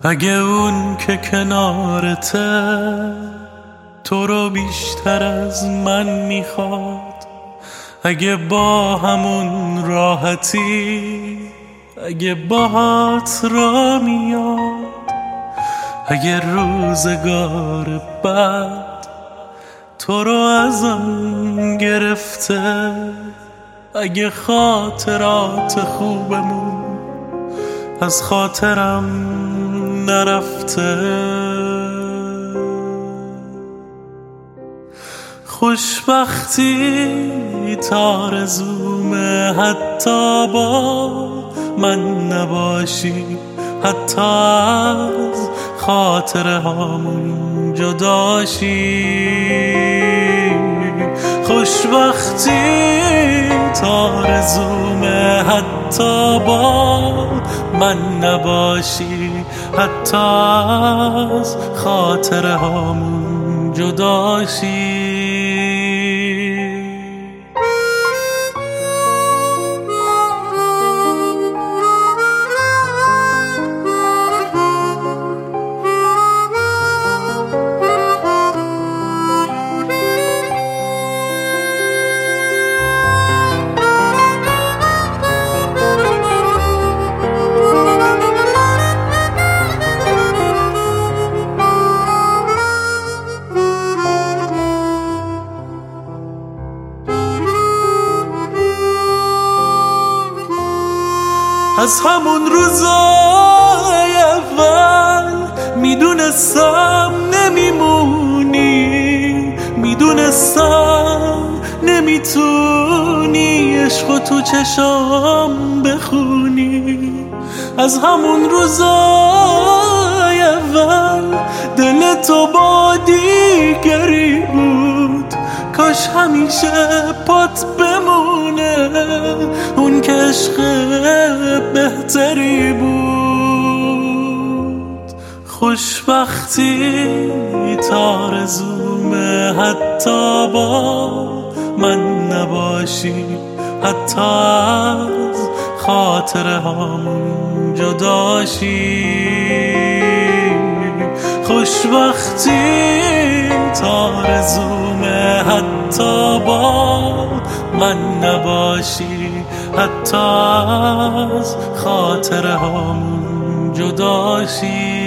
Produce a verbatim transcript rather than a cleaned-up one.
اگه اون که کنارته تو رو بیشتر از من میخواد، اگه با همون راحتی اگه باهات را میاد، اگه روزگار بعد تو رو ازم گرفته، اگه خاطرات خوبمون از خاطرم نرفته، خوشبختی تارزومه حتی با من نباشی، حتی از خاطره هامون جداشی. خوشبختی تارزومه حتی با من نباشی، حتی از خاطره هامون جداشی. از همون روزای اول میدونستم نمیمونی، میدونستم نمیتونی عشقو تو چشام بخونی. از همون روزای اول دل تو با دیگری بود، کاش همیشه پات بمونه اون که عشق بهتری بود. خوشبختی تارزومه حتی با من نباشی، حتی از خاطره هامون جداشی. خوشبختی تارزومه حتی با من نباشی، حتی از خاطره هامون جداشی.